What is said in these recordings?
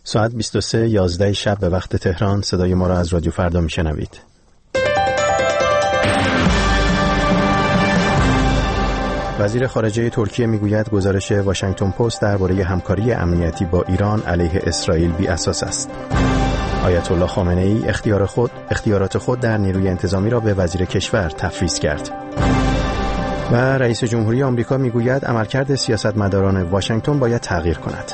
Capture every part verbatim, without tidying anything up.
ساعت بیست و سه یازده شب به وقت تهران صدای ما را از رادیو فردا میشنوید. وزیر خارجه ترکیه میگوید گزارش واشنگتن پست درباره همکاری امنیتی با ایران علیه اسرائیل بی اساس است. آیت الله خامنه ای اختیار خود اختیارات خود در نیروی انتظامی را به وزیر کشور تفویض کرد. و رئیس جمهوری آمریکا میگوید عملکرد سیاستمداران واشنگتن باید تغییر کند.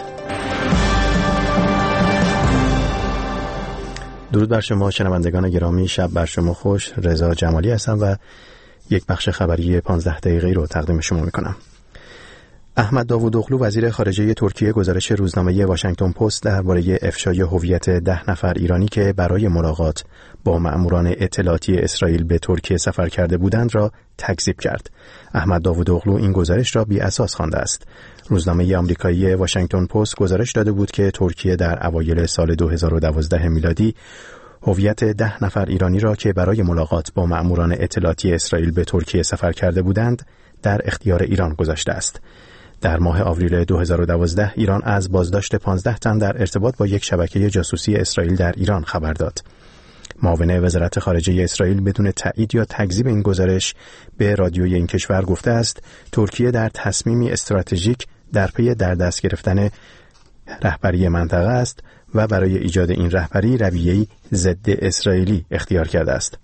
درود بر شما شنوندگان گرامی، شب بر شما خوش. رضا جمالی هستم و یک بخش خبری پانزده دقیقه‌ای رو تقدیم شما میکنم. احمد داوودوغلو وزیر خارجه ترکیه گزارش روزنامه واشنگتن پست درباره افشای هویت ده نفر ایرانی که برای ملاقات با مأموران اطلاعاتی اسرائیل به ترکیه سفر کرده بودند را تکذیب کرد. احمد داوودوغلو این گزارش را بی اساس خوانده است. روزنامه آمریکایی واشنگتن پست گزارش داده بود که ترکیه در اوایل سال دو هزار و دوازده میلادی هویت ده نفر ایرانی را که برای ملاقات با مأموران اطلاعاتی اسرائیل به ترکیه سفر کرده بودند در اختیار ایران گذاشته است. در ماه آوریل دو هزار و دوازده ایران از بازداشت پانزده تن در ارتباط با یک شبکه جاسوسی اسرائیل در ایران خبر داد. معاون وزارت خارجه اسرائیل بدون تایید یا تکذیب این گزارش به رادیوی این کشور گفته است ترکیه در تصمیمی استراتژیک در پی در دست گرفتن رهبری منطقه است و برای ایجاد این رهبری رویه‌ای ضد اسرائیلی اختیار کرده است.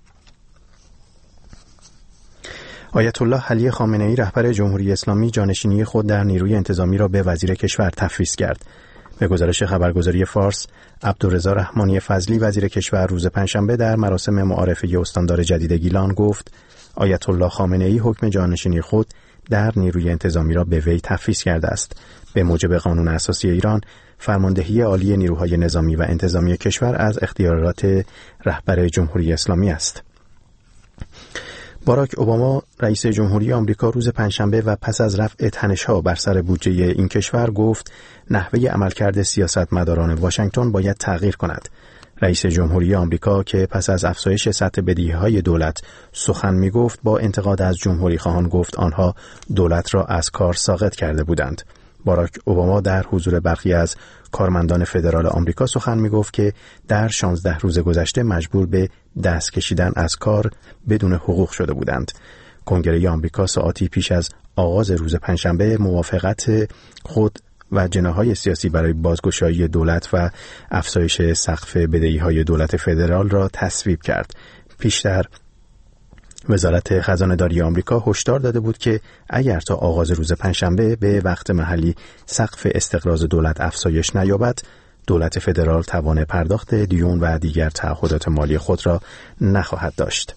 آیت الله علی خامنه ای رهبر جمهوری اسلامی جانشینی خود در نیروی انتظامی را به وزیر کشور تفویض کرد. به گزارش خبرگزاری فارس، عبدالرضا رحمانی فضلی وزیر کشور روز پنجشنبه در مراسم معارفه استاندار جدید گیلان گفت آیت الله خامنه ای حکم جانشینی خود در نیروی انتظامی را به وی تفویض کرده است. به موجب قانون اساسی ایران، فرماندهی عالی نیروهای نظامی و انتظامی کشور از اختیارات رهبر جمهوری اسلامی است. باراک اوباما رئیس جمهوری آمریکا روز پنجشنبه و پس از رفع تنش‌ها بر سر بودجه این کشور گفت نحوه عملکرد سیاستمداران واشنگتن باید تغییر کند. رئیس جمهوری آمریکا که پس از افزایش سطح بدهی‌های دولت سخن می‌گفت با انتقاد از جمهوری خواهان گفت آنها دولت را از کار ساقط کرده بودند. باراک اوباما در حضور برخی از کارمندان فدرال آمریکا سخن می‌گفت که در شانزده روز گذشته مجبور به دست کشیدن از کار بدون حقوق شده بودند. کنگره آمریکا ساعاتی پیش از آغاز روز پنجشنبه موافقت خود و جناح‌های سیاسی برای بازگشایی دولت و افزایش سقف بدهی‌های دولت فدرال را تصویب کرد. پیشتر وزارت خزانه‌داری آمریکا هشدار داده بود که اگر تا آغاز روز پنجشنبه به وقت محلی سقف استقراض دولت افزایش نیابد، دولت فدرال توان پرداخت دیون و دیگر تعهدات مالی خود را نخواهد داشت.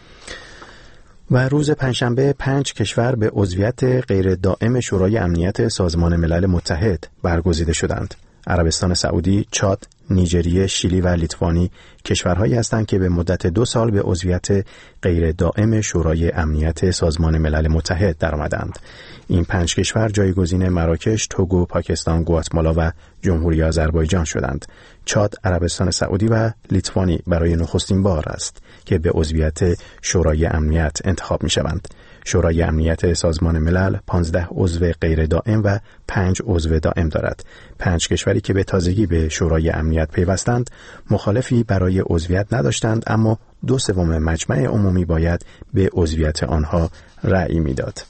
و روز پنجشنبه پنج کشور به عضویت غیر دائم شورای امنیت سازمان ملل متحد برگزیده شدند. عربستان سعودی، چاد، نیجریه، شیلی و لیتوانی کشورهایی هستند که به مدت دو سال به عضویت غیر دائم شورای امنیت سازمان ملل متحد درآمدند. این پنج کشور جایگزین مراکش، توگو، پاکستان، گواتمالا و جمهوری آذربایجان شدند. چاد، عربستان سعودی و لیتوانی برای نخستین بار است که به عضویت شورای امنیت انتخاب می‌شوند. شورای امنیت سازمان ملل پانزده عضو غیر دائم و پنج عضو دائم دارد. پنج کشوری که به تازگی به شورای امنیت پیوستند مخالفی برای عضویت نداشتند، اما دو سوم مجمع عمومی باید به عضویت آنها رأی میداد.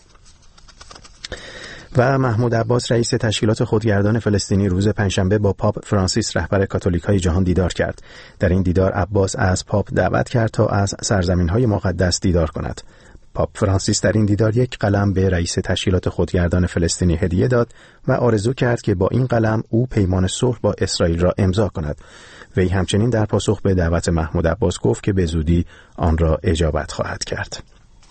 و محمود عباس رئیس تشکیلات خودگردان فلسطینی روز پنجشنبه با پاپ فرانسیس رهبر کاتولیکای جهان دیدار کرد. در این دیدار عباس از پاپ دعوت کرد تا از سرزمین‌های مقدس دیدار کند. پاپ فرانسیس در این دیدار یک قلم به رئیس تشکیلات خودگردان فلسطینی هدیه داد و آرزو کرد که با این قلم او پیمان صلح با اسرائیل را امضا کند. وی همچنین در پاسخ به دعوت محمود عباس گفت که به زودی آن را اجابت خواهد کرد.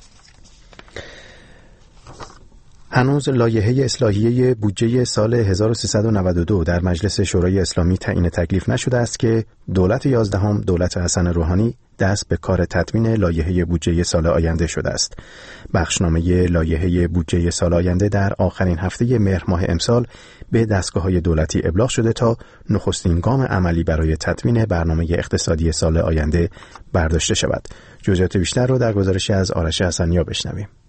هنوز لایحه اصلاحیه بودجه سال هزار و سیصد و نود و دو در مجلس شورای اسلامی تعیین تکلیف نشده است که دولت یازدهم دولت حسن روحانی دست به کار تدوین لایحه بودجه سال آینده شده است. بخشنامه لایحه بودجه سال آینده در آخرین هفته مهر ماه امسال به دستگاه‌های دولتی ابلاغ شده تا نخستین گام عملی برای تدوین برنامه اقتصادی سال آینده برداشته شود. جزئیات بیشتر را در گزارشی از آرش حسنیا بشنویم.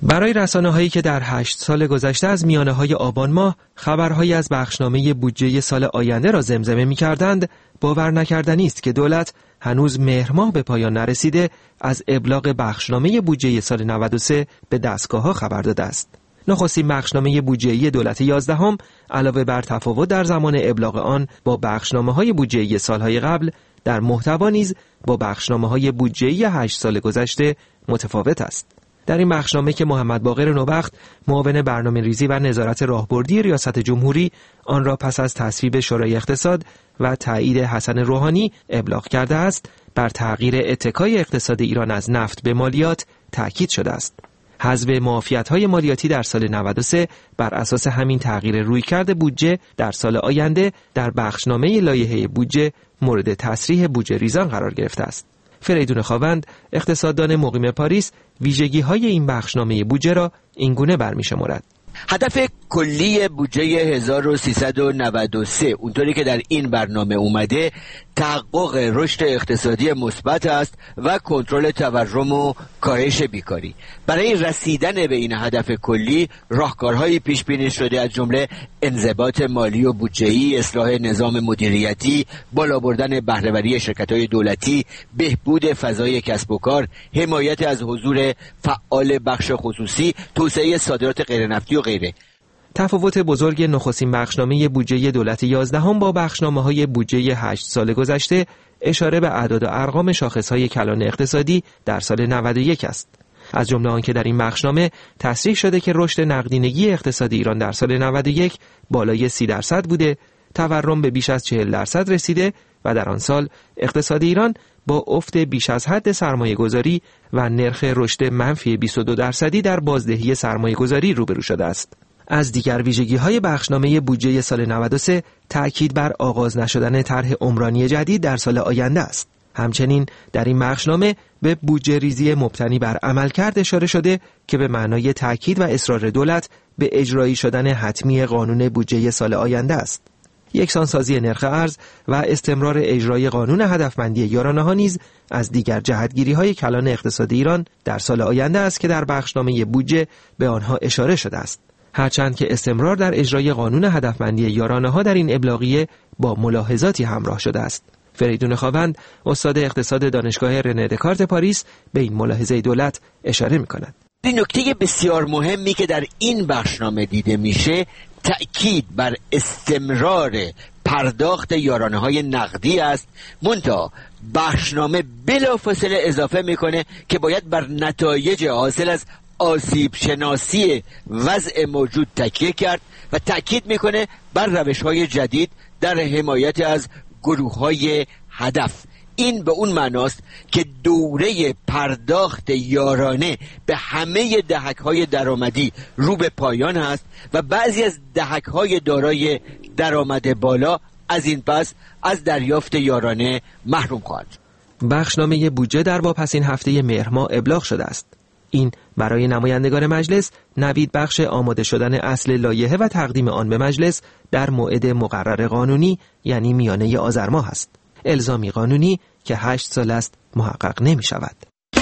برای رسانه‌هایی که در هشت سال گذشته از میانه‌های آبان ماه خبرهایی از بخشنامه بودجه سال آینده را زمزمه می‌کردند، باور نکردنی است که دولت هنوز مهر ماه به پایان نرسیده از ابلاغ بخشنامه بودجه سال نود و سه به دستگاه‌ها خبر داده است. نخستین بخشنامه بودجه‌ای دولت یازدهم علاوه بر تفاوت در زمان ابلاغ آن با بخشنامه‌های بودجه‌ای سال‌های قبل، در محتوا نیز با بخشنامه‌های بودجه‌ای هشت سال گذشته متفاوت است. در این بخشنامه که محمد باقر نوبخت معاون برنامه‌ریزی و نظارت راهبردی ریاست جمهوری آن را پس از تصویب شورای اقتصاد و تایید حسن روحانی ابلاغ کرده است، بر تغییر اتکای اقتصاد ایران از نفت به مالیات تأکید شده است. حذف معافیت‌های مالیاتی در سال نود و سه بر اساس همین تغییر رویکرد بودجه در سال آینده در بخشنامه لایحه بودجه مورد تصریح بودجه ریزان قرار گرفته است. فریدون خاوند، اقتصاددان مقیم پاریس، ویژگی‌های این بخشنامه بودجه را اینگونه برمی‌شمارد: هدف کلی بودجه هزار و سیصد و نود و سه اونطوری که در این برنامه اومده تحقق رشد اقتصادی مثبت است و کنترل تورم و کاهش بیکاری. برای رسیدن به این هدف کلی راهکارهایی پیش بینی شده، از جمله انضباط مالی و بودجه‌ای، اصلاح نظام مدیریتی، بالا بردن بهره‌وری شرکت‌های دولتی، بهبود فضای کسب و کار، حمایت از حضور فعال بخش خصوصی، توسعه صادرات غیرنفتی و غیره. تفاوت بزرگ نخستین بخشنامه بودجه دولت یازدهم با بخشنامه‌های بودجه هشت سال گذشته اشاره به اعداد و ارقام شاخص‌های کلان اقتصادی در سال نود و یک است. از جمله آنکه در این بخشنامه تصریح شده که رشد نقدینگی اقتصاد ایران در سال نود و یک بالای سی درصد بوده، تورم به بیش از چهل درصد رسیده و در آن سال اقتصاد ایران با افت بیش از حد سرمایه‌گذاری و نرخ رشد منفی بیست و دو درصدی در بازدهی سرمایه‌گذاری روبرو شده است. از دیگر ویژگی‌های بخشنامه بودجه سال نود و سه تأکید بر آغاز نشدن طرح عمرانی جدید در سال آینده است. همچنین در این بخشنامه به بودجه ریزی مبتنی بر عملکرد اشاره شده که به معنای تأکید و اصرار دولت به اجرایی شدن حتمی قانون بودجه سال آینده است. یکسانسازی نرخ ارز و استمرار اجرای قانون هدفمندی یارانه‌ها نیز از دیگر جهتگیری‌های کلان اقتصاد ایران در سال آینده است که در بخشنامه بودجه به آنها اشاره شده است. هرچند که استمرار در اجرای قانون هدفمندی یارانه‌ها در این ابلاغیه با ملاحظاتی همراه شده است. فریدون خاوند، استاد اقتصاد دانشگاه رنه دکارت پاریس، به این ملاحظه دولت اشاره می‌کند. این نکته بسیار مهمی که در این بخشنامه دیده میشه تأکید بر استمرار پرداخت یارانه‌های نقدی است، منتها بخشنامه بلافاصله اضافه میکنه که باید بر نتایج حاصل از آسیب شناسی وضع موجود تکیه کرد و تأکید میکنه بر روش‌های جدید در حمایت از گروه‌های هدف. این به اون معناست که دوره پرداخت یارانه به همه دهک‌های درآمدی رو به پایان است و بعضی از دهک‌های دارای درآمد بالا از این پس از دریافت یارانه محروم خواهند. بخشنامه بودجه در واپسین هفته مهر ماه ابلاغ شده است. این برای نمایندگان مجلس نوید بخش آماده شدن اصل لایحه و تقدیم آن به مجلس در موعد مقرر قانونی، یعنی میانه آذر ماه است. الزامی قانونی که هشت سال است محقق نمی شود.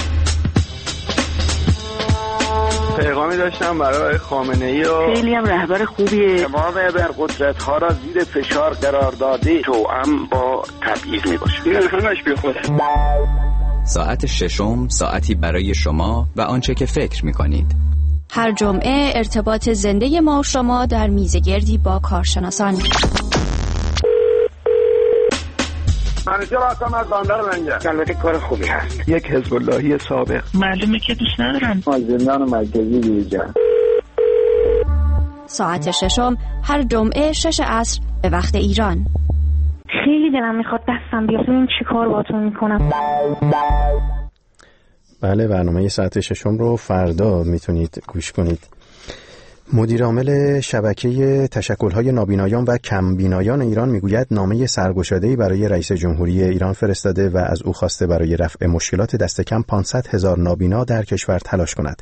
پیغامی داشتم برای خامنه‌ای و خیلی هم رهبر خوبیه. تمام ابرقدرت ها را زیر فشار قرار داده، توأم با تبعیض می باشه. این همش بی خوده. ساعت ششم، ساعتی برای شما و آنچه که فکر می کنید. هر جمعه ارتباط زنده ما و شما در میزگردی با کارشناسان. منیجر هستم از بندر منجر. البته کار خوبی هست. یک حزب اللهی سابق. معلومه که دوست ندارم. از زندان مرکزی بیرون. ساعت ششم هر جمعه شش عصر به وقت ایران. خیلی دلم میخواد دستم بیاد این چی کار باتون میکنم. بله، برنامه ساعت ششم رو فردا میتونید گوش کنید. مدیر عامل شبکه تشکل‌های نابینایان و کمبینایان ایران میگوید نامه سرگشاده‌ای برای رئیس جمهوری ایران فرستاده و از او خواسته برای رفع مشکلات دست کم پانصد هزار نابینا در کشور تلاش کند.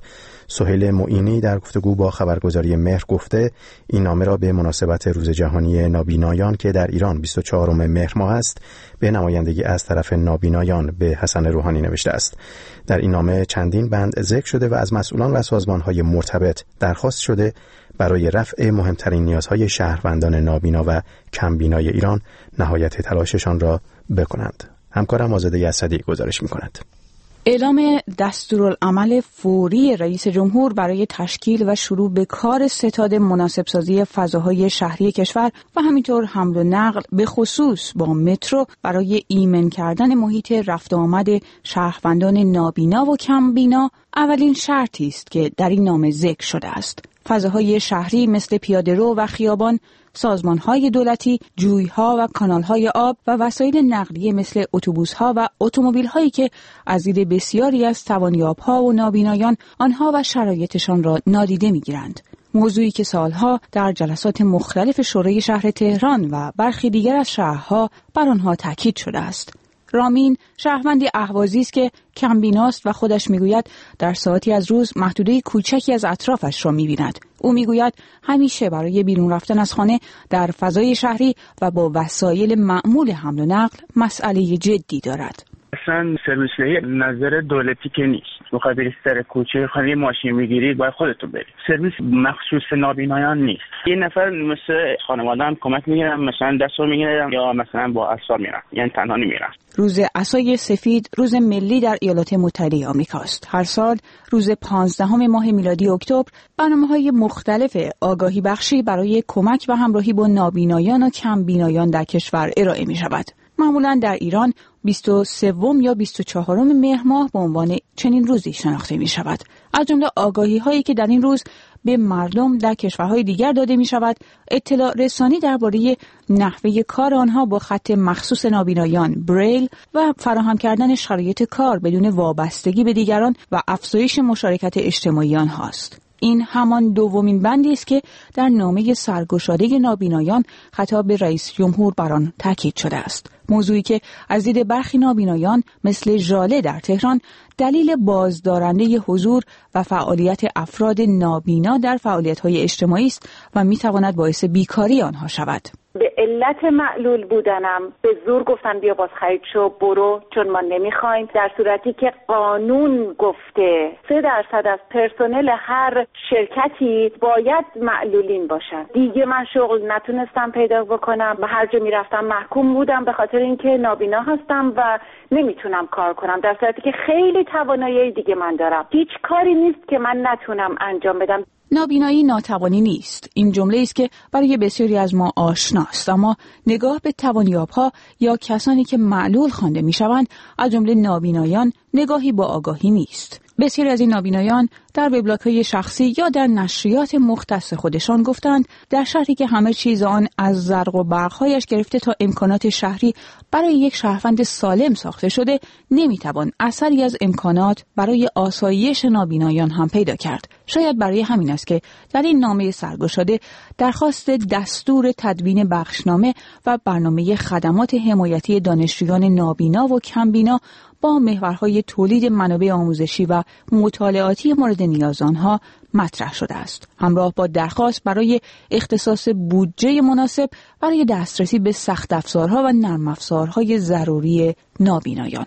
سهیل معینی در گفتگو با خبرگزاری مهر گفته این نامه را به مناسبت روز جهانی نابینایان که در ایران بیست و چهارم مهر ماه است به نمایندگی از طرف نابینایان به حسن روحانی نوشته است. در این نامه چندین بند ذکر شده و از مسئولان و سازمان‌های مرتبط درخواست شده برای رفع مهمترین نیازهای شهروندان نابینا و کمبینای ایران نهایت تلاششان را بکنند. همکارم آزاده اسدی گزارش می‌کند. اعلام دستورالعمل فوری رئیس جمهور برای تشکیل و شروع به کار ستاد مناسبسازی فضاهای شهری کشور و همینطور حمل و نقل به خصوص با مترو برای ایمن کردن محیط رفت و آمد شهروندان نابینا و کمبینا اولین شرطی است که در این نامه ذکر شده است. فضاهای شهری مثل پیاده‌رو و خیابان، سازمان‌های دولتی، جوی‌ها و کانال‌های آب و وسایل نقلیه مثل اتوبوس‌ها و اتومبیل‌هایی که از دید بسیاری از توانیاب‌ها و نابینایان آنها و شرایطشان را نادیده می‌گیرند. موضوعی که سالها در جلسات مختلف شورای شهر تهران و برخی دیگر از شهرها بر آنها تاکید شده است. رامین شهروندی اهوازی است که کمبیناست و خودش میگوید در ساعتی از روز محدوده کوچکی از اطرافش را میبیند. او میگوید همیشه برای بیرون رفتن از خانه در فضای شهری و با وسایل معمول حمل و نقل مسئله جدی دارد. اصلا سرویس‌های نظر دولتی که نیست. میخوای بری سر کوچه خانه ماشین میگیری باید خودتون بری. سرویس مخصوص نابینایان نیست. یه نفر مثل خانواده هم کمک میگیرن، مثلا دستور میگیرن یا مثلا با اسباب میرن، یعنی تنها نمیرن. روز عصای سفید روز ملی در ایالات متحده آمریکاست. هر سال روز پانزدهم ماه میلادی اکتبر برنامه‌های مختلف آگاهی بخشی برای کمک و همراهی با نابینایان و کمبینایان در کشور ارائه می‌شود. معمولاً در ایران بیست و سوم یا بیست و چهارم مهر ماه به عنوان چنین روزی شناخته می شود. از جمله آگاهی هایی که در این روز به مردم در کشورهای دیگر داده می شود، اطلاع رسانی درباره نحوه کار آنها با خط مخصوص نابینایان بریل و فراهم کردن شرایط کار بدون وابستگی به دیگران و افزایش مشارکت اجتماعی آنهاست. این همان دومین بندی است که در نامه سرگشاده نابینایان خطاب به رئیس جمهور بر آن تاکید شده است. موضوعی که از دید برخی نابینایان مثل ژاله در تهران دلیل بازدارنده حضور و فعالیت افراد نابینا در فعالیت‌های اجتماعی است و می‌تواند باعث بیکاری آنها شود. به علت معلول بودنم به زور گفتن بیا باز خرید شو برو چون ما نمیخوایم، در صورتی که قانون گفته سه درصد از پرسنل هر شرکتی باید معلولین باشن. دیگه من شغل نتونستم پیدا بکنم و هر جا میرفتم محکوم بودم به خاطر اینکه نابینا هستم و نمیتونم کار کنم، در صورتی که خیلی توانایی دیگه من دارم. هیچ کاری نیست که من نتونم انجام بدم. نابینایی ناتوانی نیست. این جمله است که برای بسیاری از ما آشناست، اما نگاه به توانیاب‌ها یا کسانی که معلول خوانده می‌شوند از جمله نابینایان نگاهی با آگاهی نیست. بسیاری از این نابینایان در وبلاگ‌های شخصی یا در نشریات مختص خودشان گفتند در شهری که همه چیز آن از زرق و برق‌هایش گرفته تا امکانات شهری برای یک شهروند سالم ساخته شده، نمی‌توان اثری از امکانات برای آسایش نابینایان هم پیدا کرد. شاید برای همین است که در این نامه سرگشاده درخواست دستور تدوین بخشنامه و برنامه خدمات حمایتی دانشجویان نابینا و کمبینا با محورهای تولید منابع آموزشی و مطالعاتی مورد نیاز آنها مطرح شده است، همراه با درخواست برای اختصاص بودجه مناسب برای دسترسی به سخت افزارها و نرم افزارهای ضروری نابینایان.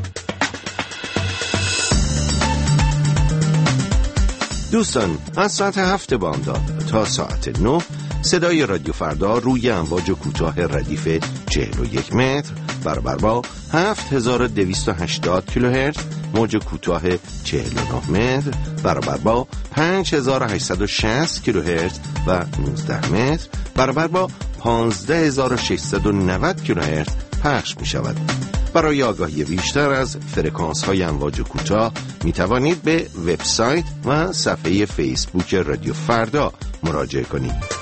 دوستان، از ساعت هفت بامداد تا ساعت نه صدای رادیو فردا روی امواج کوتاه ردیف چهل و یک متر برابر با هفت هزار و دویست و هشتاد کیلوهرتز، موج کوتاه چهل و نه متر برابر با پنج هزار و هشتصد و شصت کیلوهرتز و نوزده متر برابر با پانزده هزار و ششصد و نود کیلوهرتز پخش می شود. برای آگاهی بیشتر از فرکانس های امواج کوتاه می توانید به وبسایت و صفحه فیسبوک رادیو فردا مراجعه کنید.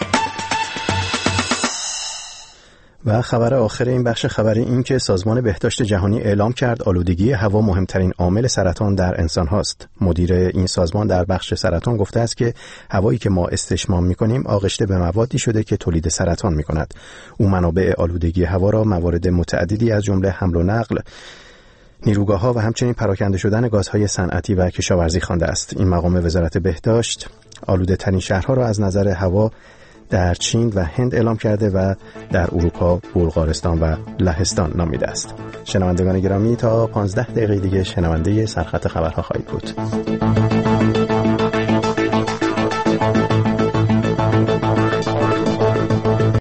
و خبر آخر این بخش خبری این که سازمان بهداشت جهانی اعلام کرد آلودگی هوا مهمترین عامل سرطان در انسان هاست. مدیر این سازمان در بخش سرطان گفته است که هوایی که ما استشمام می‌کنیم آغشته به موادی شده که تولید سرطان می‌کند. او منابع آلودگی هوا را موارد متعددی از جمله حمل و نقل، نیروگاه‌ها و همچنین پراکنده شدن گازهای صنعتی و کشاورزی خوانده است. این مقام وزارت بهداشت آلوده ترین شهرها را از نظر هوا در چین و هند اعلام کرده و در اروپا بلغارستان و لهستان نامیده است. شنوندگان گرامی، تا پانزده دقیقه دیگه شنونده سرخط خبرها خواهید بود.